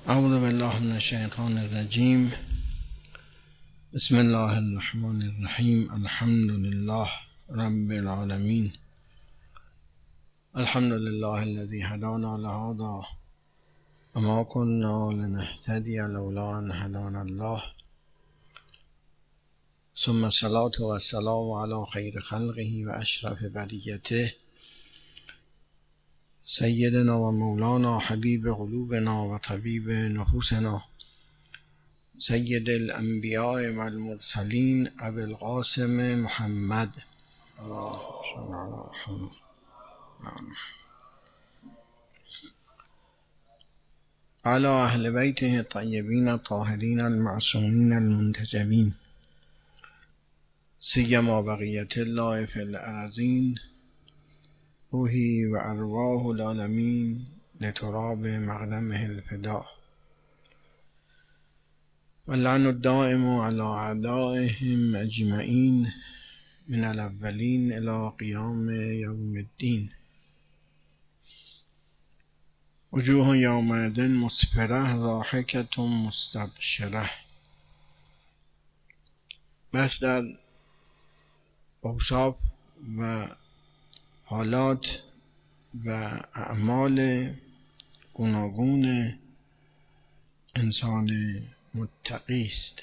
اعوذ بالله من الشیطان الرجیم. بسم الله الرحمن الرحیم. الحمد لله رب العالمین. الحمد لله الذي هدانا لهذا وما كنا لنهتدي لولا ان هدانا الله. ثم الصلاة والسلام على خير خلقه واشرف بریته سیدنا و مولانا حبیب قلوبنا و طبیب نفوسنا سید الانبیاء و المرسلین ابی القاسم محمد علی اهل بیته الطیبین الطاهرین المعصومین المنتجبین سیما بقیة الله فی الارضین روحی و ارواح العالمین لتراب مقدمه الفداء واللعن الدائم على اعدائهم اجمعین من الاولین الى قیام یوم الدین. وجوه یومئذ مسفرة ضاحکة مستبشرة. بس در اوصاف و حالات و اعمال گوناگون انسان متقی است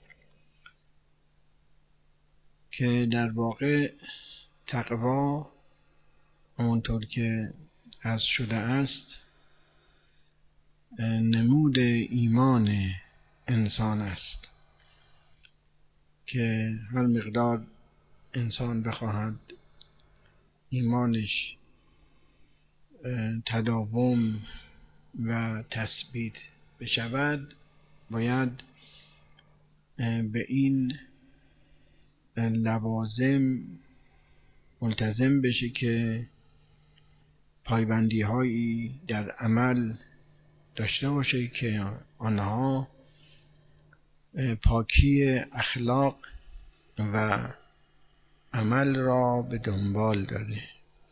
که در واقع تقوا همونطور که عرض شده است نمود ایمان انسان است که هر مقدار انسان بخواهد ایمانش تداوم و تثبیت بشود باید به این لوازم ملتزم بشه که پایبندی هایی در عمل داشته باشه که آنها پاکی اخلاق و عمل را به دنبال داره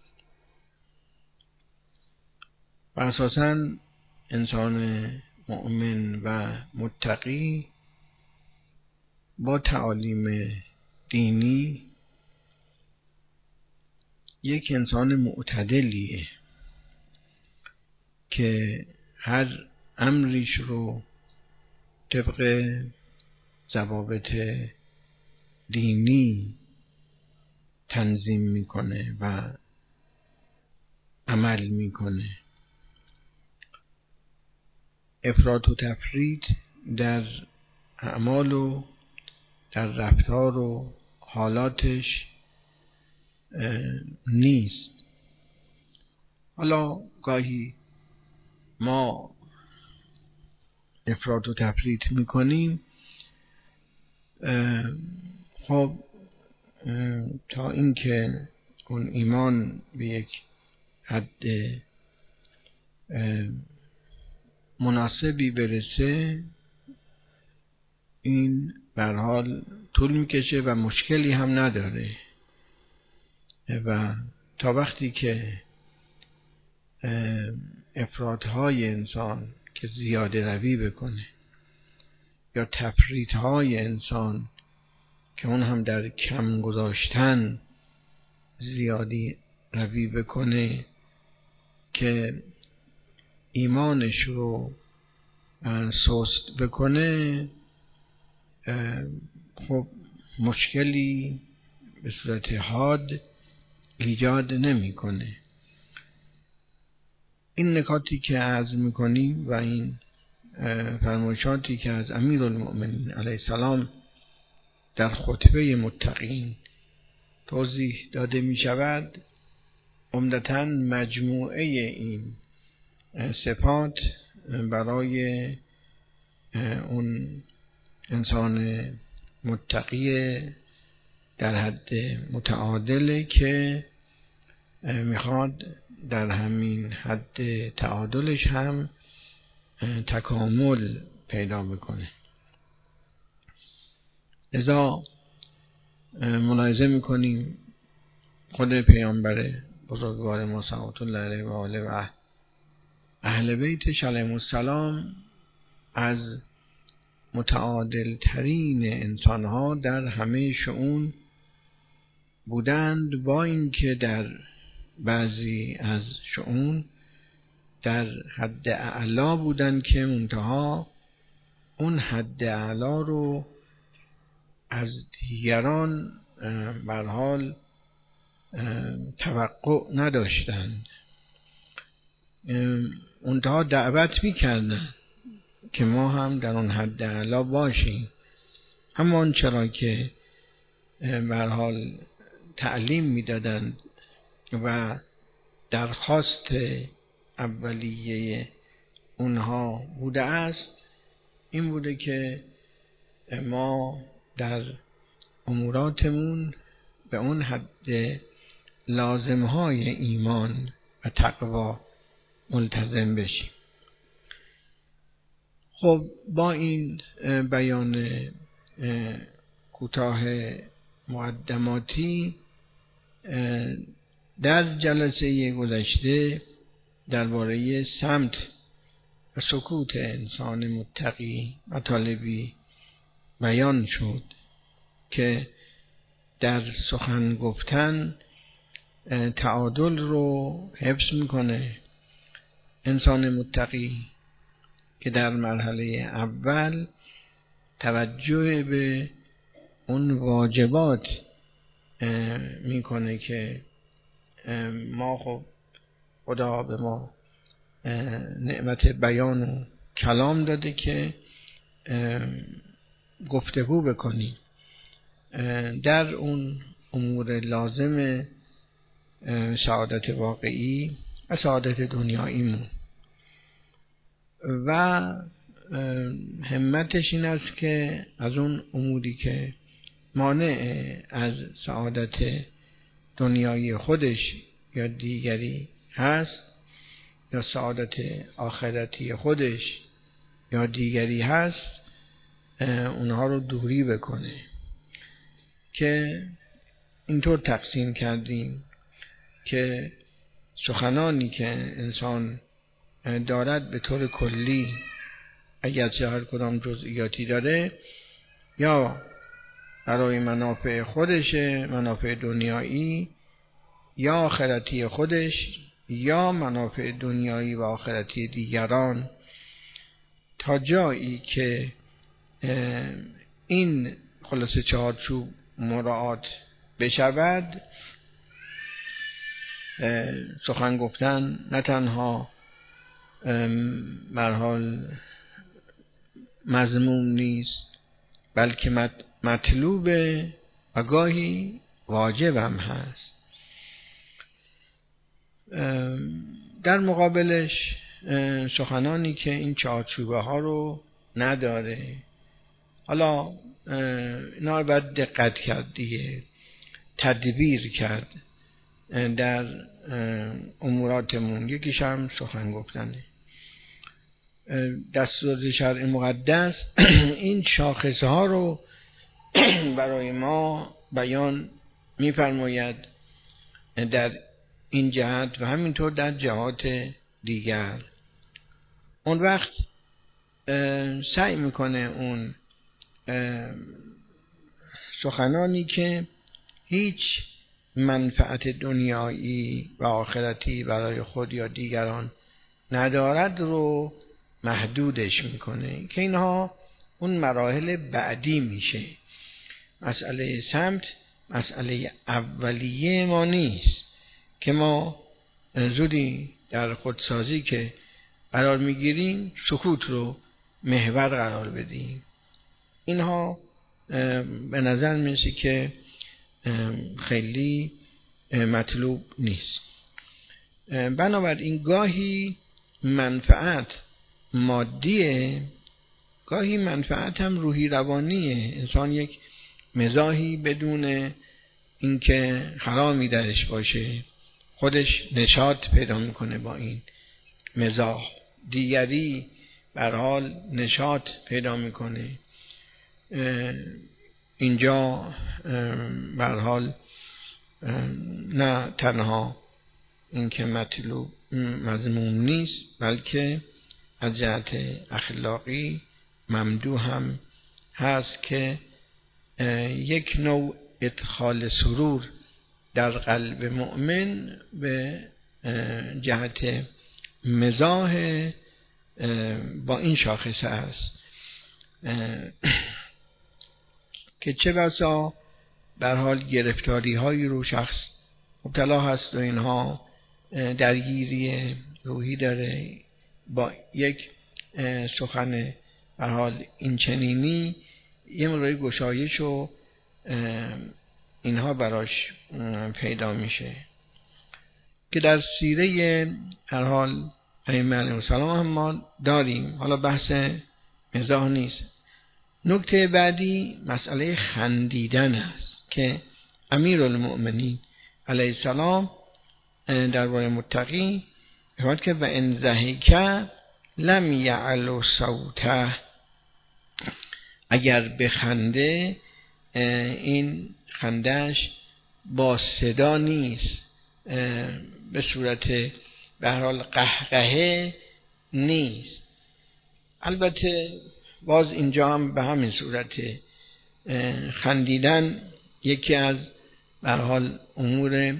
و اساساً انسان مؤمن و متقی با تعالیم دینی یک انسان معتدلیه که هر امریش رو طبق ضوابط دینی تنظیم میکنه و عمل میکنه. افراط و تفریط در اعمال و در رفتار و حالاتش نیست. حالا گاهی ما افراط و تفریط میکنیم، خب تا اینکه اون ایمان به یک حد مناسبی برسه این به هر حال طول میکشه و مشکلی هم نداره و تا وقتی که افراط‌های انسان که زیاده روی بکنه یا تفریط‌های انسان که اون هم در کم گذاشتن زیادی روی بکنه که ایمانش رو سست بکنه، خب مشکلی به صورت حاد ایجاد نمیکنه. این نکاتی که عرض میکنیم و این فرمایشاتی که از امیرالمؤمنین علیه السلام در خطبه متقین توضیح داده می شود عمدتاً مجموعه این صفات برای اون انسان متقی در حد متعادله که میخواد در همین حد تعادلش هم تکامل پیدا بکنه. لذا ملاحظه میکنیم خود پیامبر بزرگوار ما صلوات الله علیه و آله و اهل بیتش علیهم السلام از متعادل ترین انسان ها در همه شئون بودند، با اینکه در بعضی از شئون در حد اعلا بودند که منتها اون حد اعلا رو از دیگران به هر حال توقع نداشتند. منتها دعوت میکردند که ما هم در اون حد اعلا باشیم، همان چرا که به هر حال تعلیم میدادند و درخواست اولیه اونها بوده است این بوده که ما در اموراتمون به اون حد لازمهای ایمان و تقوا ملتزم بشیم. خب با این بیان کوتاه مقدماتی در جلسه گذشته درباره صمت و سکوت انسان متقی مطالبی بیان شد که در سخن گفتن تعادل رو حفظ میکنه. انسان متقی که در مرحله اول توجه به اون واجبات میکنه که ما خب خدا به ما نعمت بیان و کلام داده که گفتگو بکنیم در اون امور لازم سعادت واقعی و سعادت دنیاییمون، و همتش این است که از اون اموری که مانع از سعادت دنیایی خودش یا دیگری هست یا سعادت آخرتی خودش یا دیگری هست اونها رو دوری بکنه، که اینطور تقسیم کردیم که سخنانی که انسان دارد به طور کلی اگرچه هر کدام جزئیاتی داره یا برای منافع خودشه، منافع دنیایی یا آخرتی خودش یا منافع دنیایی و آخرتی دیگران، تا جایی که این خلاصه چارچوب مراعات بشود سخن گفتن نه تنها به هر حال مذموم نیست بلکه مطلوب و گاهی واجب هم هست. در مقابلش سخنانی که این چارچوبه ها رو نداره، حالا اینا باید دقت کرد دیگه، تدبیر کرد در اموراتمون. یکیش هم سخن گفتنه. دستور شرع مقدس این شاخصه ها رو برای ما بیان می‌فرماید در این جهت و همینطور در جهات دیگر. اون وقت سعی میکنه اون سخنانی که هیچ منفعت دنیایی و آخرتی برای خود یا دیگران ندارد رو محدودش میکنه، که اینها اون مراحل بعدی میشه. مسئله صمت مسئله اولیه ما نیست که ما زودی در خودسازی که قرار میگیریم سکوت رو محور قرار بدیم. اینها به نظر میرسه که خیلی مطلوب نیست. بنابراین گاهی منفعت مادیه، گاهی منفعت هم روحی روانیه. انسان یک مزاحی بدون اینکه حرامی درش باشه خودش نشاط پیدا میکنه با این مزاح، دیگری به هر حال نشاط پیدا میکنه. اینجا به هر حال نه تنها اینکه مطلوب مذموم نیست بلکه از جهت اخلاقی ممدوح هم هست که یک نوع ادخال سرور در قلب مؤمن به جهت مزاح با این شاخصه است که چه بسا در حال گرفتاری هایی رو شخص مبتلا هست و اینها درگیری روحی داره، با یک سخن در حال این چنینی یه مقدار گشایش و اینها براش پیدا میشه که در سیره در حال ائمه علیهم السلام هم ما داریم. حالا بحث مزاح نیست. نکته بعدی مسئله خندیدن است که امیرالمؤمنین علیه السلام درباره متقی فرمود که و ان ضحک لم یعلو صوته، اگر بخنده این خندش با صدا نیست، به صورت به هر حال قهقهه نیست. البته باز اینجا هم به همین صورت خندیدن یکی از به هر حال امور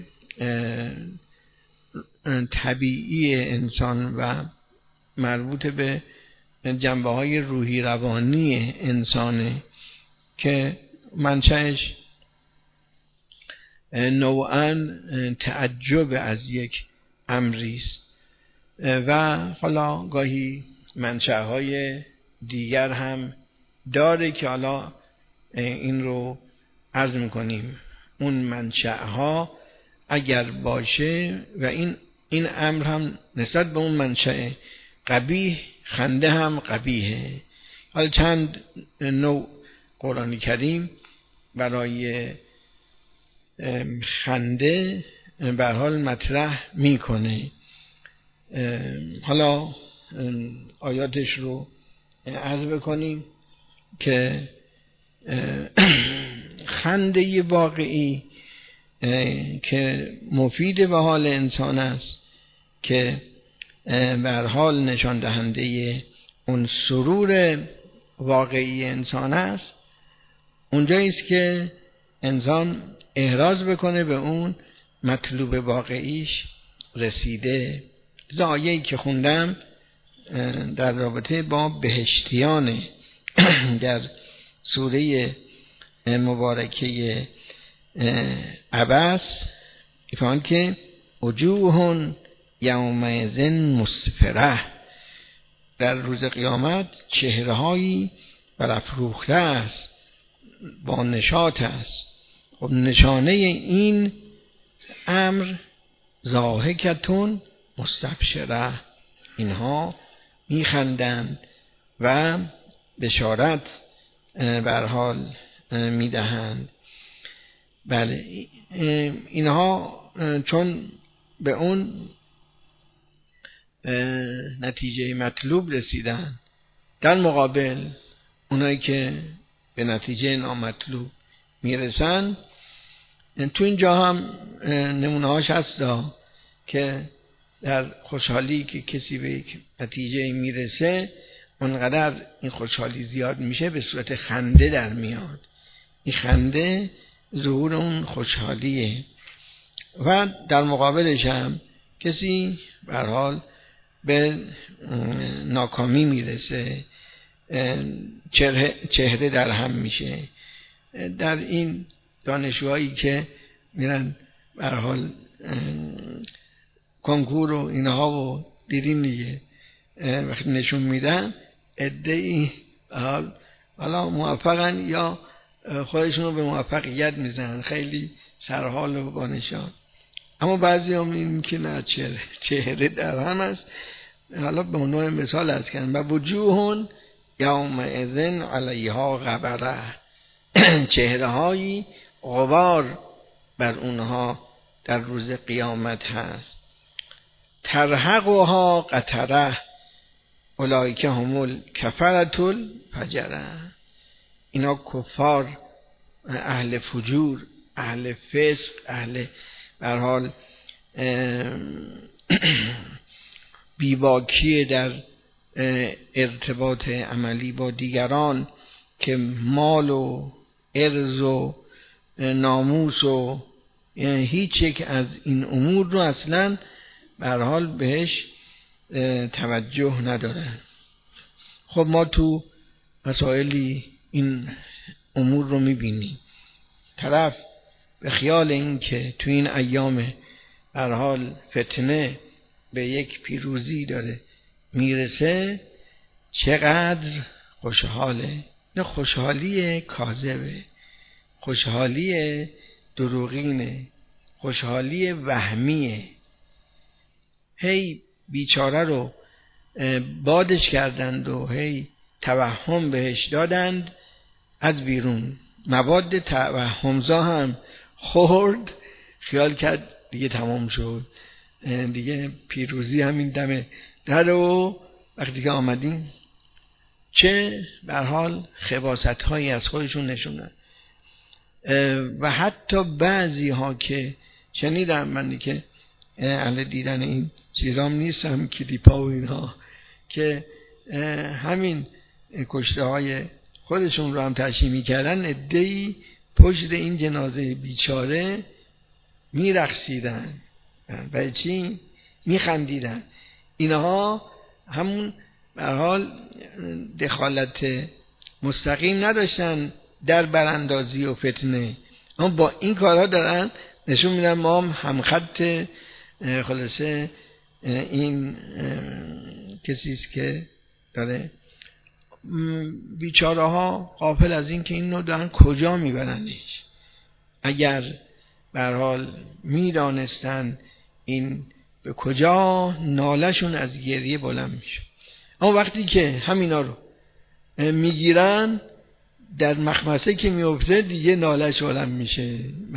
طبیعی انسان و مربوط به جنبه های روحی روانی انسانه که منشأش نوعاً تعجب از یک امری است و حالا گاهی منشأهای دیگر هم داره که حالا این رو عرض میکنیم. اون منشأها اگر باشه و این امر هم نسبت به اون منشأ قبیح، خنده هم قبیحه. حالا چند نوع قرآن کریم برای خنده به هر حال مطرح میکنه. حالا آیاتش رو عرض بکنیم که خنده واقعی که مفید به حال انسان است، که به هر حال نشان دهنده اون سرور واقعی انسان است، اونجایی است که انسان احراز بکنه به اون مطلوب واقعیش رسیده. آیه‌ای که خوندم در رابطه با بهشتیانه در سوره مبارکه عبس میفرماید که وجوه یومئذ مسفره، در روز قیامت چهره‌هایی برافروخته است، با نشاط است. خب نشانه این امر ضاحکتون مستبشره، اینها میخندند و بشارت به هر حال میدهند. بله، اینها چون به اون نتیجه مطلوب رسیدن، در مقابل اونایی که به نتیجه نامطلوب میرسن، تو اینجا هم نمونه هاش هست که در خوشحالی که کسی به یک نتیجه میرسه، اونقدر این خوشحالی زیاد میشه به صورت خنده در میاد. این خنده ظهور اون خوشحالیه. و در مقابلش هم کسی به هر حال به ناکامی میرسه، چهره در هم میشه. در این دانشجوهایی که میرن به هر حال کنکور و اینها و دیدین دیگه، وقتی نشون میدن عده‌ای حالا موفقن یا خودشون رو به موفقیت میزنن، خیلی سرحال و بانشان. اما بعضی هم این که نه، چهره در هم است. حالا به عنوان مثال از کردن و وجوهون یومئذ علیها غبره، چهره هایی غبار بر اونها در روز قیامت هست. ترهقها قتره اولئک هم الکفرة الفجره، اینا کفار، اهل فجور، اهل فسق، اهل به هر حال بیباکی در ارتباط عملی با دیگران که مال و عرض و ناموس و هیچ یک از این امور رو اصلا به هر حال بهش توجه نداره. خب ما تو مسائلی این امور رو میبینیم. طرف به خیال این که تو این ایام به هر حال فتنه به یک پیروزی داره میرسه چقدر خوشحاله. نه خوشحالی کاذبه، خوشحالی دروغینه، خوشحالی وهمیه. هی بیچاره رو بادش کردند و هی توهم بهش دادند از بیرون، مواد توهمزا هم خورد، خیال کرد دیگه تمام شد، دیگه پیروزی همین دمه در. و وقتی که آمدیم چه به هر حال خباثت هایی از خودشون نشوندن. و حتی بعضی ها که شنیدم، من که اهل دیدن این چیزام نیستم، کلیپا و اینها، که همین کشته های خودشون رو هم تشییع میکردن، عده‌ای پشت این جنازه بیچاره میرقصیدن. برای چی؟ میخندیدن. اینها همون به هر حال دخالت مستقیم نداشتن در براندازی و فتنه، اما با این کارها دارن نشون میدن ما هم خط خلاصه این کسیست که داره. بیچاره ها غافل از این که این رو دارن کجا میبرنش. اگر به هر حال میدانستن این به کجا، نالشون از گریه بلند میشه. اما وقتی که همینا رو میگیرن در مخمسه که میفته دیگه نالش بلند میشه.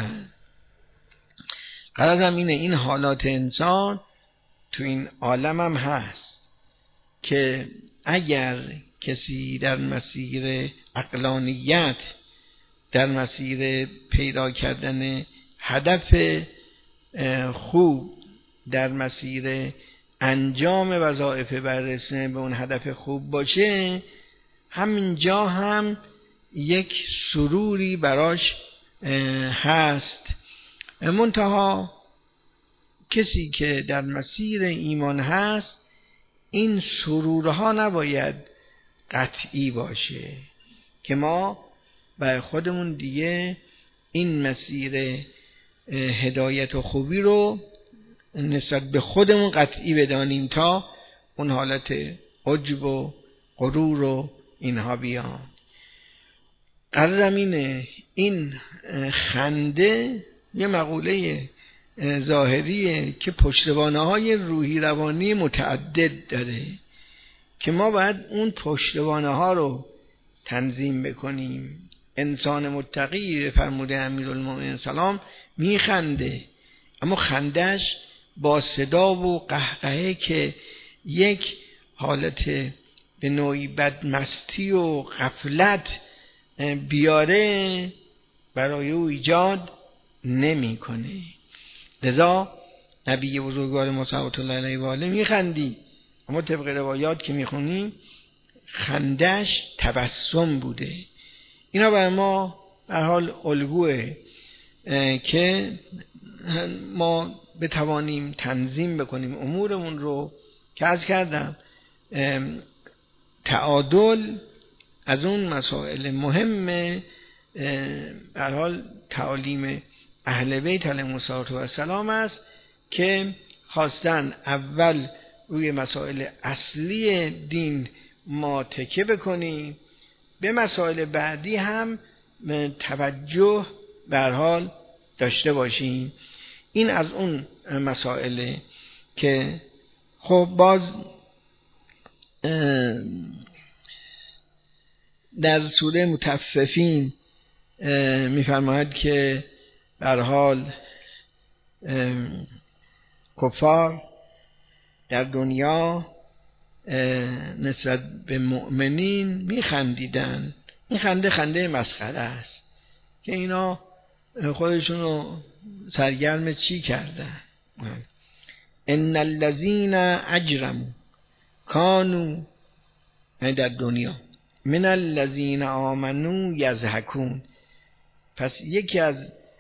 غرضم اینه این حالات انسان تو این عالم هم هست که اگر کسی در مسیر عقلانیت، در مسیر پیدا کردن هدف خوب، در مسیر انجام وظایف بررسه به اون هدف خوب باشه، همینجا هم یک سروری براش هست. منتها کسی که در مسیر ایمان هست این سرورها نباید قطعی باشه که ما برای خودمون دیگه این مسیر هدایت و خوبی رو نسبت به خودمون قطعی بدانیم تا اون حالت عجب و غرور و اینها بیان. قرارم اینه این خنده یه مقوله ظاهریه که پشتوانه‌های روحی روانی متعدد داره که ما باید اون پشتوانه‌ها رو تنظیم بکنیم. انسان متقی فرموده امیرالمومنین سلام میخنده، اما خندش با صدا و قهقهه که یک حالت به نوعی بدمستی و غفلت بیاره برای او ایجاد نمی کنه. لذا نبی بزرگوار ما صلوات الله علیه و آله میخندی، اما طبق روایات که میخونیم خندش تبسم بوده. اینا برای ما به هر حال الگوه که ما بتوانیم تنظیم بکنیم امورمون رو، که عرض کردم تعادل از اون مسائل مهم به هر حال تعالیم اهل بیت علیهم السلام است که خواستن اول روی مسائل اصلی دین ما تکیه بکنیم، به مسائل بعدی هم توجه به هر حال داشته باشیم. این از اون مسائل که خب باز در سوره مطففین میفرماید که به هر حال کفار در دنیا نسبت به مؤمنین میخندیدن. این خنده مسخره است که اینا خودشون رو سرگرم چی کردن. ان الذين اجرموا كانوا یعنی در دنیا. من الذین آمنوا یضحکون. پس یکی از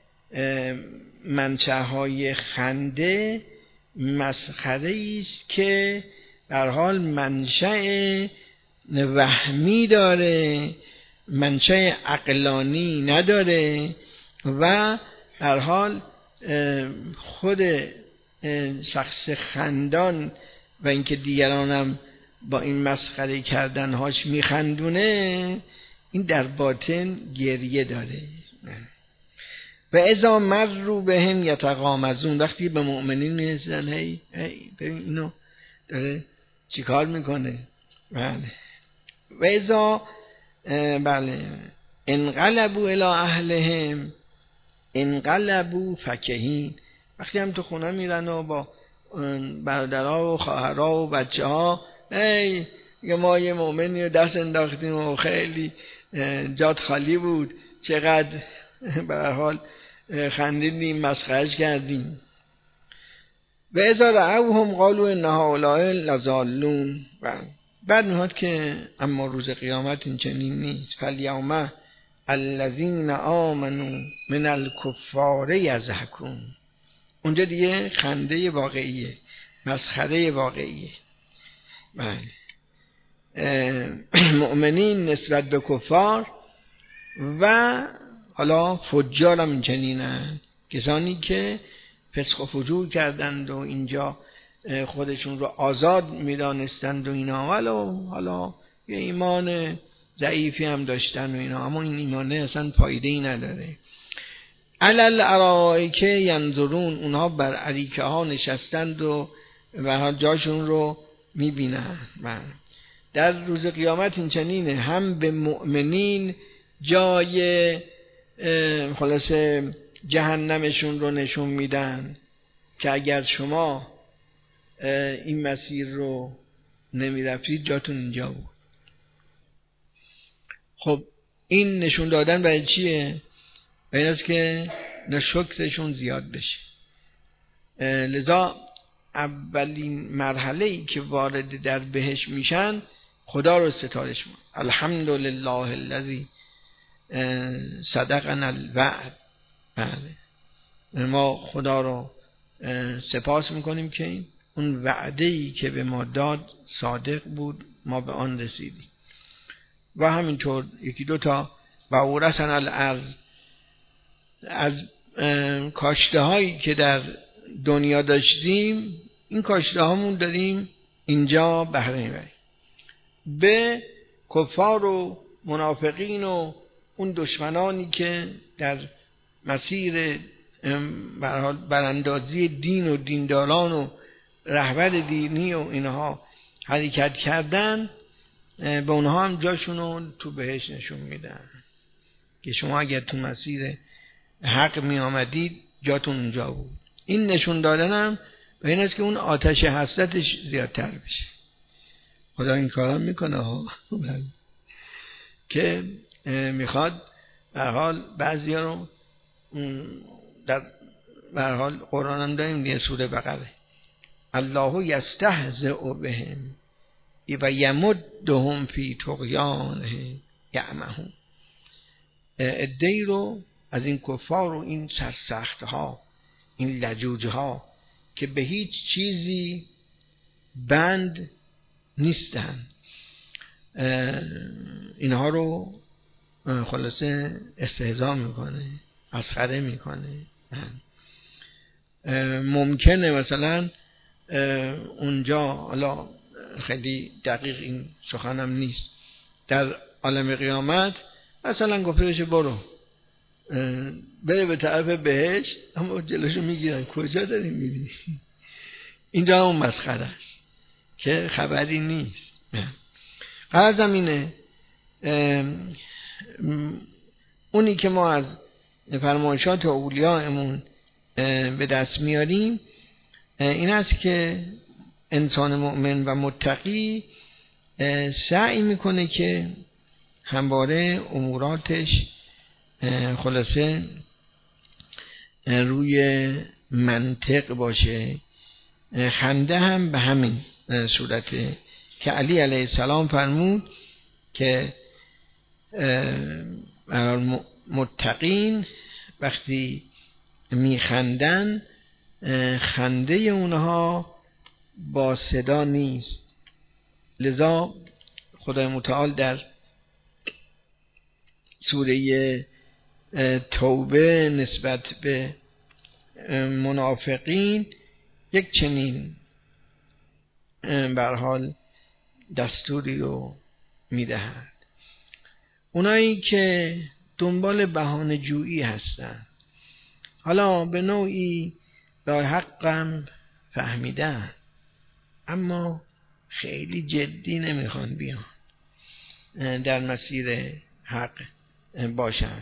منشأهای خنده مسخره است که در حال منشأ وهمی داره، منشأ عقلانی نداره و در حال خود شخص خندان و اینکه دیگرانم با این مسخره کردنهاش میخندونه، این در باطن گریه داره. و اذا مروا بهم یتغامزون. وقتی به مؤمنین میرسن هی ببین اینو داره چیکار میکنه. بله. و اذا بله انقلبوا الی اهلهم انقلبوا فکهین. وقتی هم تو خونه میرن و با برادرها و خواهرها و بچه ها ما یه مؤمنی رو دست انداختیم و خیلی جات خالی بود، چقدر به هر حال خندیدیم، مسخرهش کردیم. و اذا رأوهم قالوا ان هؤلاء لضالون. بعد میاد که اما روز قیامت این چنین نیست. فالیوم الذین آمنوا من الکفار یضحکون. اونجا دیگه خنده واقعیه، مسخره واقعیه. مؤمنین نسبت به کفار و حالا فجار هم چنینن، کسانی که فسق و فجور کردند و اینجا خودشون رو آزاد میدانستند و اینا، ولو حالا یه ایمان ضعیفی هم داشتن و اینا، اما این ایمانه اصلا فایده‌ای نداره. علل ارائک ینظرون. اونها بر اریکه ها نشستند و جاشون رو میبینن. در روز قیامت این چنینه، هم به مؤمنین جای خلاصه جهنمشون رو نشون میدن که اگر شما این مسیر رو نمیرفتید جاتون اینجا بود. خب این نشون دادن برای چیه؟ برای این است که شکرشون زیاد بشه. لذا اولین مرحله‌ای که وارد در بهشت میشن خدا رو ستایش میکنن. الحمدلله الذی صدقنا الوعد. بله، ما خدا رو سپاس میکنیم که اون وعده‌ای که به ما داد صادق بود، ما به آن رسیدیم. و همینطور یکی دو تا و اورثنا الارض. از کاشته هایی که در دنیا داشتیم، این کاشته هامون داریم اینجا بهره میبریم. به کفار و منافقین و اون دشمنانی که در مسیر براندازی دین و دینداران و رهبر دینی و اینها حرکت کردن، به اونها هم جاشونو تو بهشت نشون میدن که شما اگر تو مسیر حق می آمدید جاتون اونجا بود. این نشون دادن هم به این است که اون آتش حسرتش زیادتر بشه. خدا این کارا میکنه ها که میخواد به هر حال بعضیا رو در به هر حال قرآن هم داریم دیگه، سوره بقره، الله یستهزئ بهم و یمدهم فی طغیانهم یعمهون. عده‌ای رو از این کفار و این سرسخت ها، این لجوج ها که به هیچ چیزی بند نیستن، اینها رو خلاصه استهزا میکنه، مسخره میکنه. ممکنه مثلا اونجا، حالا خیلی دقیق این سخنم نیست، در عالم قیامت مثلا گفته بشه برو بره به طرف بهشت، اما جلوشو میگیرن کجا داری میری؟ اینجا هم مسخره است که خبری نیست. غرضم اینه اونی که ما از فرمایشات اولیاءمون به دست میاریم این است که انسان مؤمن و متقی سعی میکنه که همواره اموراتش خلاصه روی منطق باشه. خنده هم به همین صورته که علی علیه السلام فرمود که متقین وقتی میخندن خنده اونها با صدا نیست. لذا خدای متعال در سوره توبه نسبت به منافقین یک چنین به هر حال دستوری رو میدهد. اونایی که دنبال بهانه جویی هستن، حالا به نوعی راه حقم فهمیدن اما خیلی جدی نمیخوان بیان در مسیر حق باشن.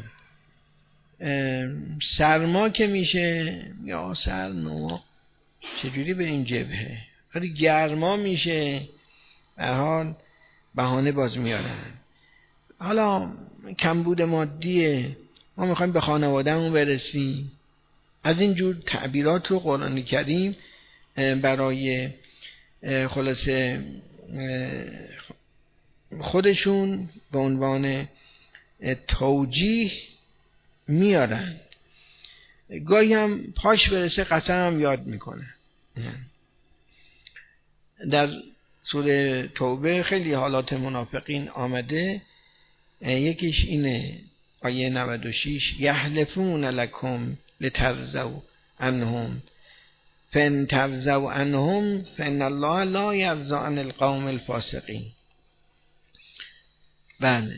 سرما که میشه یا سرما چجوری به این جبهه، ولی گرما میشه به هر حال بهانه باز میارن. حالا کمبود مادیه، ما میخوایم به خانوادهمون برسیم، از این جور تعبیرات رو قرآن کریم برای خلاصه خودشون به عنوان توجیه میارن. گاهی هم پاش برسه قسم هم یاد میکنه. در سوره توبه خیلی حالات منافقین آمده، یکیش اینه، آیه 96 یحلفون لکم لترضوا عنهم فان ترضوا عنهم فان الله لا یرضی عن القوم الفاسقین. بله،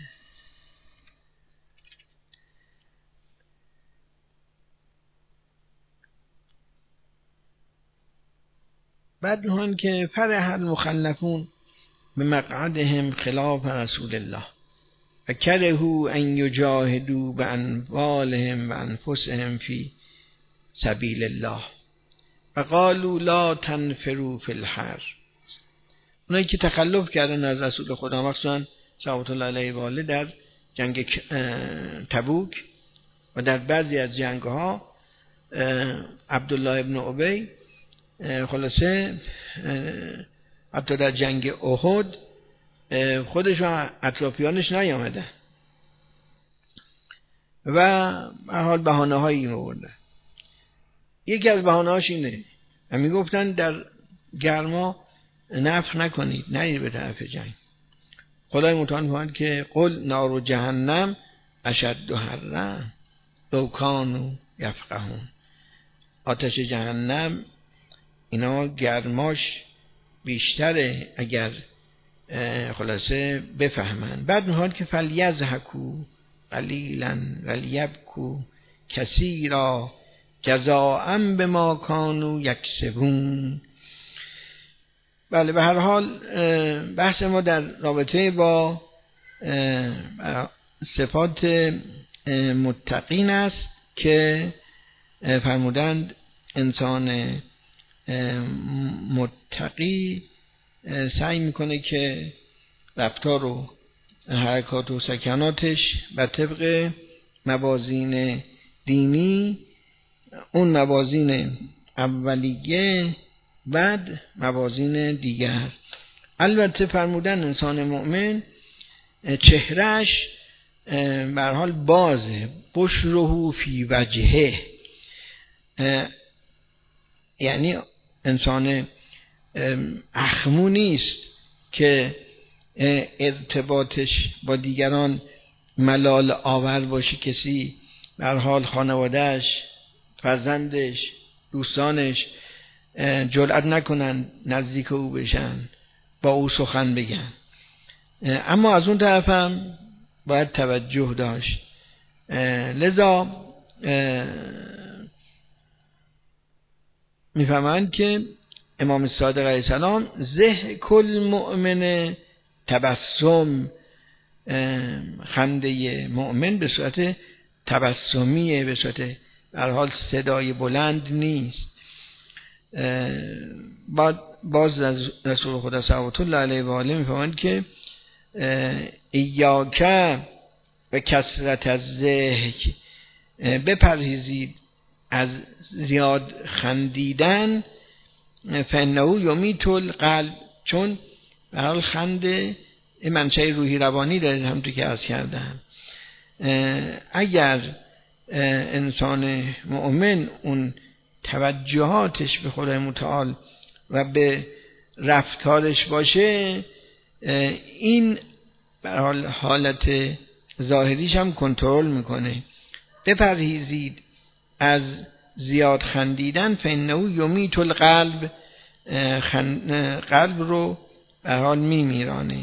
بعد هون که فرح المخلفون به مقعدهم خلاف رسول الله و کرهوا ان یجاهدوا باموالهم و انفسهم فی سبیل الله و قالوا لا تنفروا فی الحر. اونایی که تخلف کردن از رسول خدا، مخصوصا صلوات الله علیه و آله در جنگ تبوک و در بعضی از جنگ‌ها، عبدالله ابن ابی خلاصه حتی در جنگ احد خودش و اطرافیانش نیامدن و به هر حال بهانه‌هایی آوردن. یکی از بهانه‌هاش اینه، میگفتن در گرما نفخ نکنید، نرید به طرف جنگ. خدای متعال فرمود که قل نار جهنم اشد حرا لو کانوا یفقهون. آتش جهنم اینا گرماش بیشتره اگر خلاصه بفهمن. بعد میخواد که فلیضحکوا قلیلا ولیبکوا کثیرا جزاء بما کانوا یکسبون. بله، به هر حال بحث ما در رابطه با صفات متقین است که فرمودند انسان متقی سعی میکنه که رفتار و حرکات و سکناتش بر طبق موازین دینی، اون موازین اولیه بعد موازین دیگر. البته فرمودن انسان مؤمن چهرهش به هر حال بازه، بشره فی وجهه، یعنی انسان اخمو نیست که ارتباطش با دیگران ملال آور باشه، کسی به هر حال خانوادهش، فرزندش، دوستانش جرأت نکنن نزدیک او بشن، با او سخن بگن. اما از اون طرف هم باید توجه داشت. لذا میفهمند که امام صادق علیه السلام ضحک المؤمن تبسم، خنده مؤمن به صورت تبسمیه، به صورت به هر حال صدای بلند نیست. باز رسول خدا صلوات الله علیه و آله میفهمند که ایاک و کثرت الضحک، بپرهیزید از زیاد خندیدن، فانه یمیت القلب، چون به هر حال خنده منشأ روحی روانی داره، همونطور که عرض کردم. اگر انسان مؤمن اون توجهاتش به خدای متعال و به رفتارش باشه، این به حال حالت ظاهریش هم کنترل میکنه. بپرهیزید از زیاد خندیدن، فإنه یمیت القلب، قلب رو به حال میمیرانه.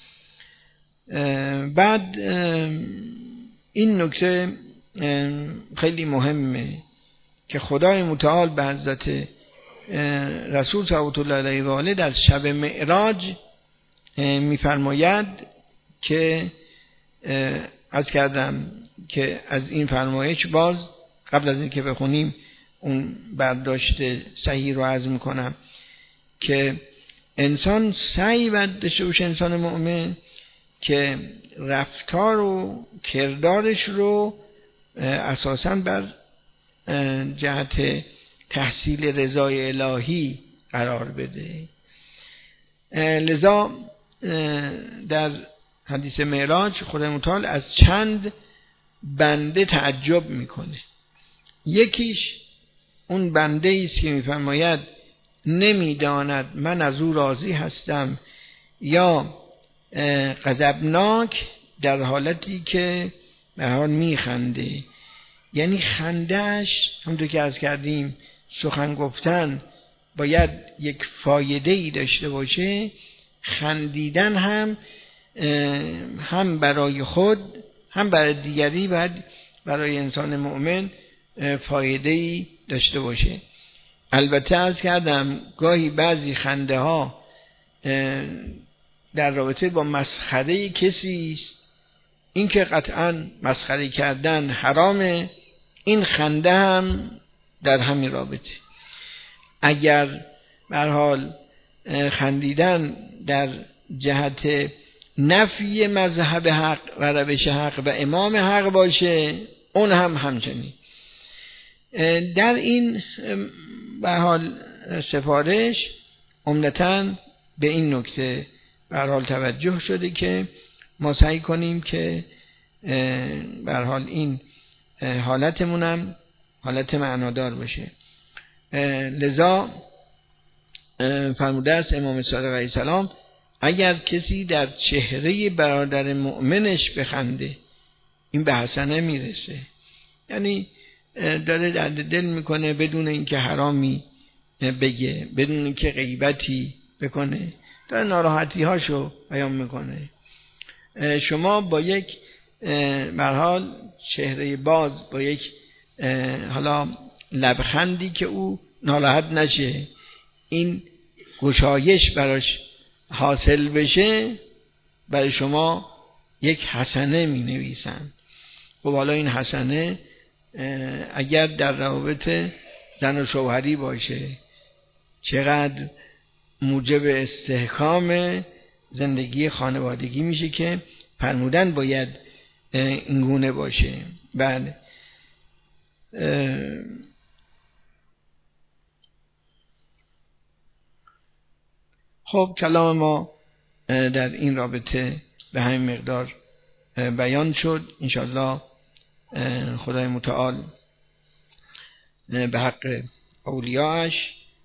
بعد این نکته خیلی مهمه که خدای متعال به حضرت رسول صلوات الله علیه و آله در شب معراج میفرماید که عرض کردم که از این فرمایش باز قبل از اینکه بخونیم اون برداشت صحیح رو عرض میکنم که انسان سعی باید داشته باشه، انسان مؤمن، که رفتار و کردارش رو اساساً بر جهت تحصیل رضای الهی قرار بده. لذا در حدیث معراج خدای متعال از چند بنده تعجب میکنه. یکیش اون بنده است که میفرماید نمیداند من از او راضی هستم یا غضبناک، در حالتی که به حال میخنده. یعنی خندهش همونطور که عرض کردیم سخن گفتن باید یک فایده‌ای داشته باشه، خندیدن هم برای خود هم برای دیگری باید برای انسان مؤمن فایده‌ای داشته باشه. البته عرض کردم گاهی بعضی خنده ها در رابطه با مسخره کسی است، این که قطعاً مسخره کردن حرامه، این خنده هم در همین رابطه. اگر به هر حال خندیدن در جهت نفی مذهب حق و روش حق و امام حق باشه، اون هم همچنین. در این به هر حال سفارش عمدتاً به این نکته به هر حال توجه شده که ما سعی کنیم که به هر حال این حالتمونم حالت معنادار باشه. لذا فرموده است امام صادق علیه السلام اگر کسی در چهره برادر مؤمنش بخنده، این به حسنه میرسه. یعنی داره درد دل میکنه بدون اینکه حرامی بگه، بدون اینکه غیبتی بکنه، داره ناراحتی هاشو بیان میکنه. شما با یک به هر حال چهره باز، با یک حالا لبخندی که او ناراحت نشه، این گشایش براش حاصل بشه، برای شما یک حسنه می نویسن. خب حالا این حسنه اگر در روابط زن و شوهری باشه چقدر موجب استحکام زندگی خانوادگی میشه که فرمودن باید این گونه باشه. بله. خب کلام ما در این رابطه به همین مقدار بیان شد. انشاءالله خدای متعال به حق اولیاءش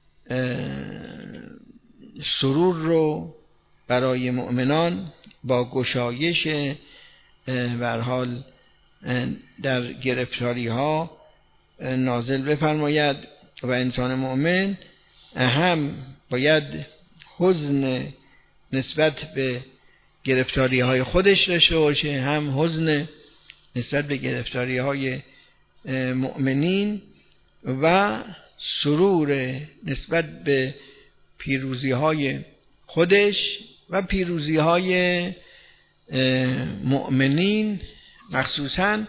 سرور رو برای مؤمنان با گشایش به هر حال در گرفتاری ها نازل بفرماید و انسان مؤمن هم باید حزن نسبت به گرفتاری های خودش داشته باشه، هم حزن نسبت به گرفتاری های مؤمنین و سرور نسبت به پیروزی های خودش و پیروزی های مؤمنین، مخصوصاً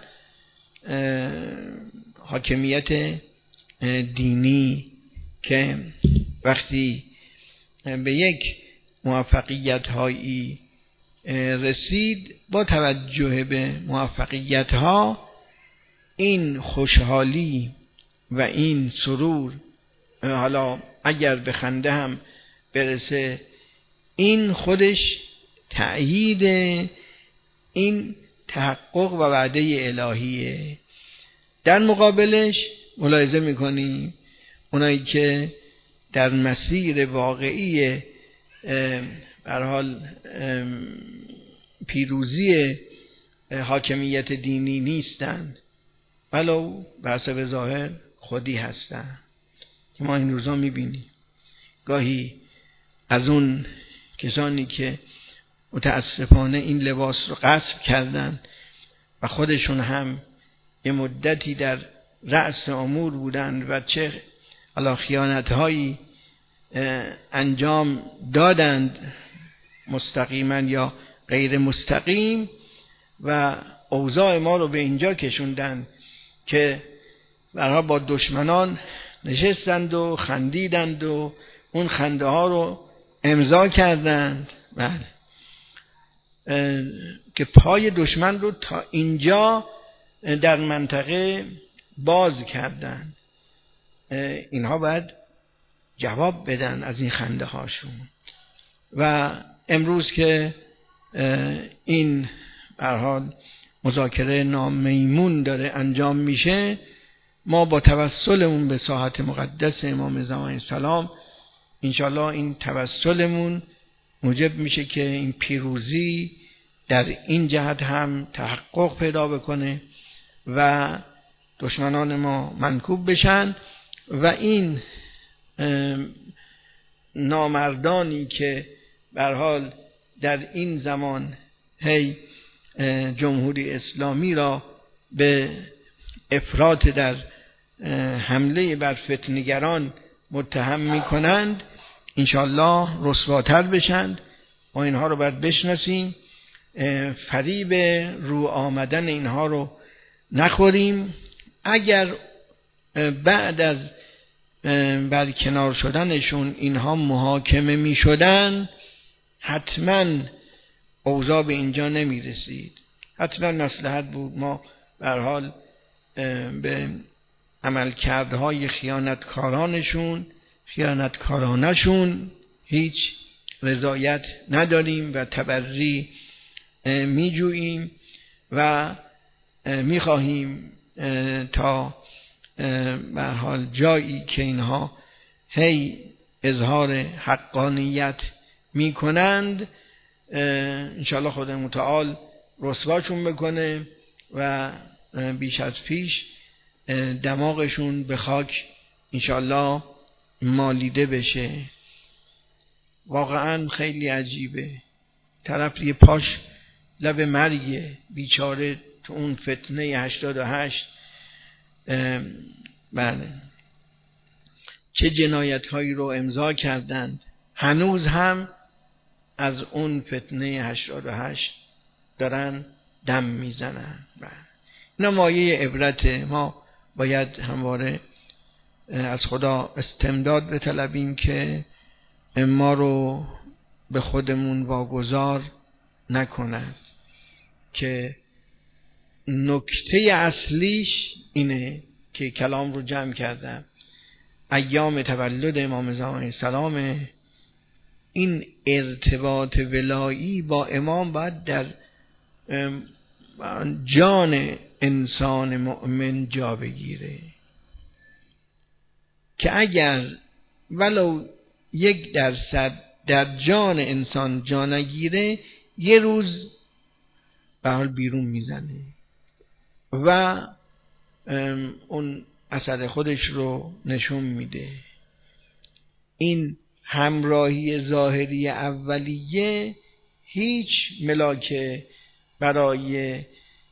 حاکمیت دینی که وقتی به یک موفقیت هایی رسید، با توجه به موفقیت ها این خوشحالی و این سرور، حالا اگر به خنده هم برسه، این خودش تأیید این تحقق و وعده الهیه. در مقابلش ملاحظه میکنیم اونایی که در مسیر واقعی به هر حال پیروزی حاکمیت دینی نیستند، ولو به حسب ظاهر خودی هستند که ما این روزا میبینیم. گاهی از اون کسانی که متاسفانه این لباس رو غصب کردن و خودشون هم یه مدتی در رأس امور بودند و چه خیانت‌هایی انجام دادند مستقیما یا غیر مستقیم و اوضاع ما رو به اینجا کشوندند که برها با دشمنان نشستند و خندیدند و اون خنده ها رو امضا کردند. بله، که پای دشمن رو تا اینجا در منطقه باز کردند. اینها باید جواب بدن از این خنده هاشون. و امروز که این به هر حال مذاکره نامیمون داره انجام میشه، ما با توسلمون به ساحت مقدس امام زمان السلام انشالله این توسلمون موجب میشه که این پیروزی در این جهت هم تحقق پیدا بکنه و دشمنان ما منکوب بشن و این نامردانی که به هر حال در این زمان جمهوری اسلامی را به افراط در حمله بر فتنگران متهم میکنند انشالله رسواتر بشند. ما اینها رو باید بشناسیم، فریب رو آمدن اینها رو نخوریم. اگر بعد از برکنار شدنشون اینها محاکمه می شدن، حتما اوضاع به اینجا نمی رسید. حتما مصلحت بود ما به هر حال به عملکردهای خیانتکارانشون هیچ رضایت نداریم و تبری می جوییم و می خواهیم تا به هر حال جایی که اینها اظهار حقانیت می کنند انشاءالله خدا متعال رسواشون بکنه و بیش از پیش دماغشون به خاک انشاءالله مالیده بشه. واقعا خیلی عجیبه، طرف یه پاش لب مرگه بیچاره تو اون فتنه 88. بله، چه جنایت هایی رو امضا کردند، هنوز هم از اون فتنه 88 دارن دم میزنن. اینا مایه عبرت. ما باید همواره از خدا استمداد بطلبیم که ما رو به خودمون واگذار نکند، که نکته اصلیش اینه که کلام رو جمع کردم. ایام تولد امام زمان السلام، این ارتباط ولایی با امام باید در جان انسان مؤمن جا بگیره، که اگر ولو 1% در جان انسان جا نگیره، یه روز به حال بیرون میزنه و اون اثر خودش رو نشون میده. این همراهی ظاهری اولیه هیچ ملاک برای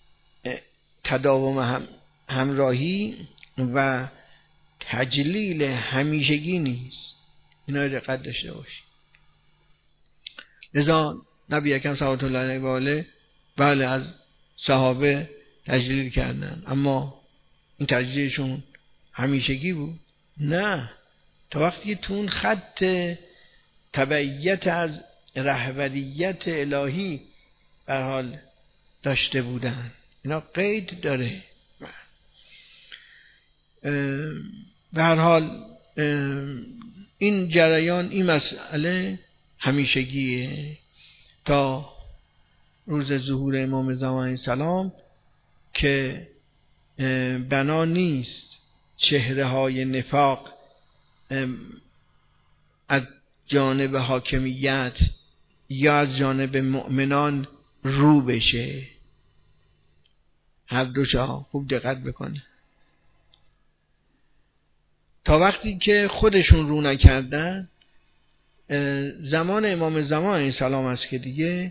تداوم همراهی و تجلیل همیشگی نیست. اینا رو دقت داشته باشید. لذا نبی اکرم صلی الله علیه و آله بله از صحابه تجلیل کردن، اما این تجلیلشون همیشگی بود؟ نه، تا وقتی تو اون خط تبعیت از رهبریت الهی به حال داشته بودن. اینا قید داره. به هر حال این جریان، این مسئله همیشگیه تا روز ظهور امام زمان علیه السلام که بنا نیست چهره های نفاق از جانب حاکمیت یا از جانب مؤمنان رو بشه. هر دوشا خوب دقت بکنه. تا وقتی که خودشون رو نکردن، زمان امام زمان علیه السلام است که دیگه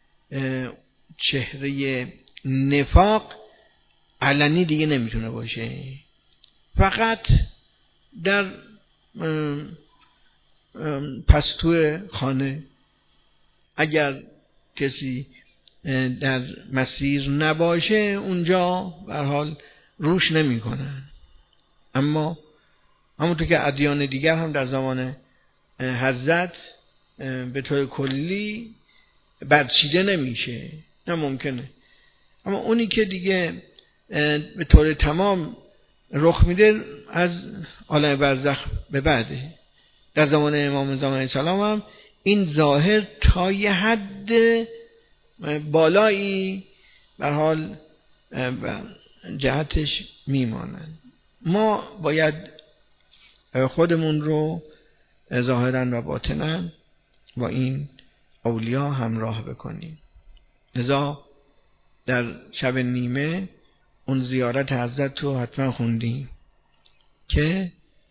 چهره نفاق علنی دیگه نمیتونه باشه. فقط در پستو خانه اگر کسی در مسیر نباشه اونجا به هر حال روش نمیکنن. اما همونطور که ادیان دیگر هم در زمان حضرت به طور کلی برچیده نمیشه، نه ممکنه. اما اونی که دیگه به طور تمام رخ میده از عالم برزخ به بعده. در زمان امام زمان علیه السلام هم این ظاهر تا یه حد بالایی به حال جهتش میمانند. ما باید خودمون رو ظاهرا و باطنا با این اولیا همراه بکنیم. لذا در شب نیمه اون زیارت حضرت رو حتما خوندیم که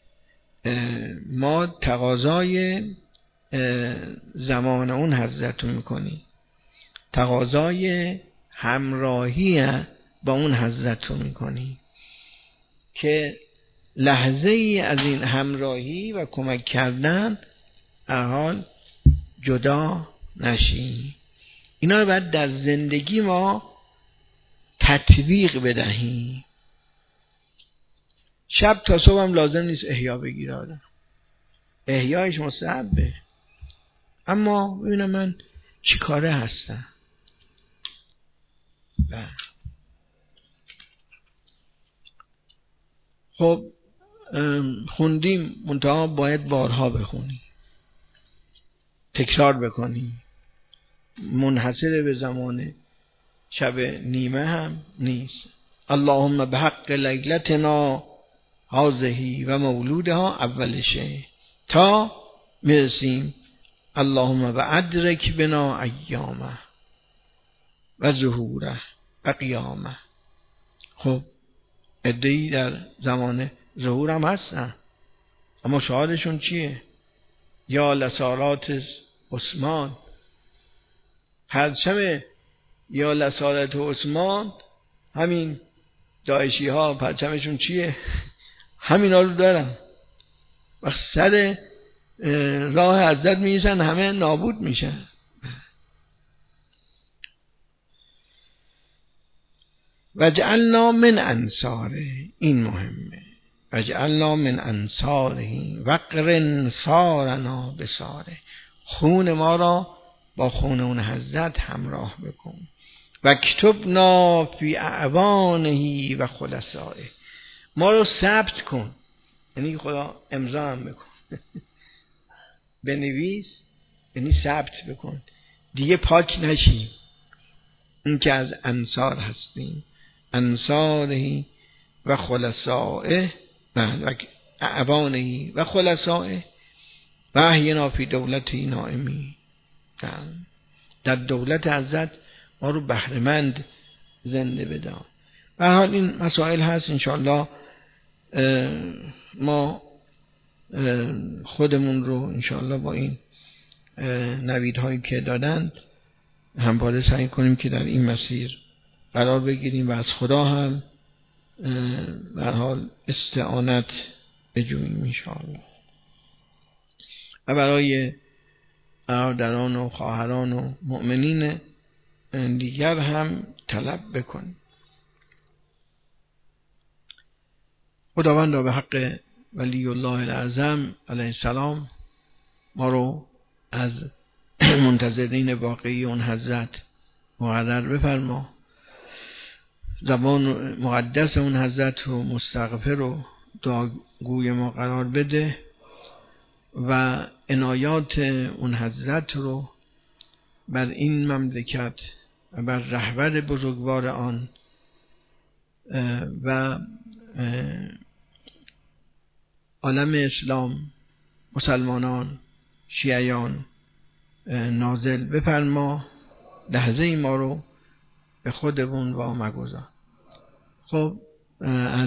ما تقاضای زمان اون حضرت رو میکنیم، تقاضای همراهی با اون حضرت رو میکنیم که لحظه ای از این همراهی و کمک کردن هر حال جدا نشیم. اینا رو باید در زندگی ما تطبیق بدهیم. شب تا صبح هم لازم نیست احیا بگیره آدم، احیایش مستحبه. اما ببینم من چی کاره هستم. خب خوندیم، منتها باید بارها بخونیم، تکرار بکنیم. منحصر به زمان شب نیمه هم نیست. اللهم بحق لیلتنا هذه و مولودها اولشه تا میرسیم اللهم بادرک بنا ایامه و ظهوره و قیامه. خب عده‌ای در زمان ظهور هم هستن، اما شعارشون چیه؟ یا لسارات عثمان. پرچم یا لسارات عثمان، همین داعشی ها پرچمشون چیه؟ همینا رو دارن. وقت سر راه حضرت میشن همه نابود میشن. وجعلنا من انصاره، این مهمه. وجعلنا من انصاره وقرن صارنا بصاره. خون ما را با خون اون حضرت همراه بکن. وکتبنا فی اعوانه و خلصائه. ما رو ثبت کن، یعنی خدا امضا هم بکن. بنویس یعنی ثبت بکن، دیگه پاک نشیم. این که از انصار هستیم. انصاره و خلصائه و اعوانه و خلصائه و احینا فی دولتی نائمی. در دولت حضرت ما رو بهره‌مند زنده بدار. به هر حال این مسائل هست. انشاءالله ما خودمون رو انشاءالله با این نویدهایی که دادند همواره سعی کنیم که در این مسیر قرار بگیریم و از خدا هم به هر حال استعانت بجوییم انشاءالله. و برای برادران و خواهران و مؤمنین دیگر هم طلب بکنیم. خداوند را به حق ولی الله الاعظم علیه السلام ما رو از منتظرین واقعی اون حضرت مقرر بفرما. زبان مقدس اون حضرت رو مستغفر و دعاگوی ما قرار بده و عنایات اون حضرت رو بر این مملکت و بر رهبر بزرگوار آن و عالم اسلام، مسلمانان، شیعیان نازل بفرما. لحظه ما رو به خودمون وا مگذار. خب از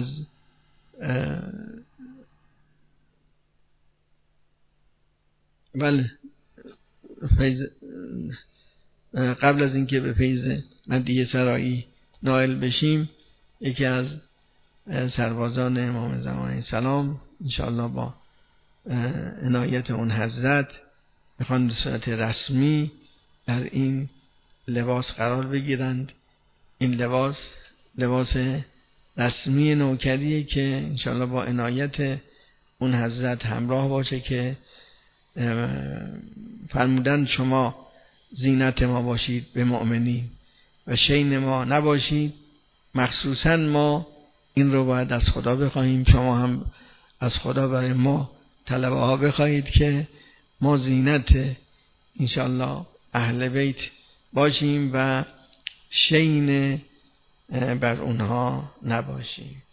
قبل از اینکه به فیض مهدی سرایی نائل بشیم، یکی از سربازان امام زمان سلام انشاءالله با عنایت اون حضرت میخوان به صورت رسمی در این لباس قرار بگیرند. این لباس رسمی نوکریه که انشاءالله با عنایت اون حضرت همراه باشه که فرمودند شما زینت ما باشید به مؤمنین و شین ما نباشید. مخصوصا ما این رو باید از خدا بخواهیم، شما هم از خدا برای ما طلبه ها بخواهید که ما زینت انشاءالله اهل بیت باشیم و شین بر اونها نباشیم.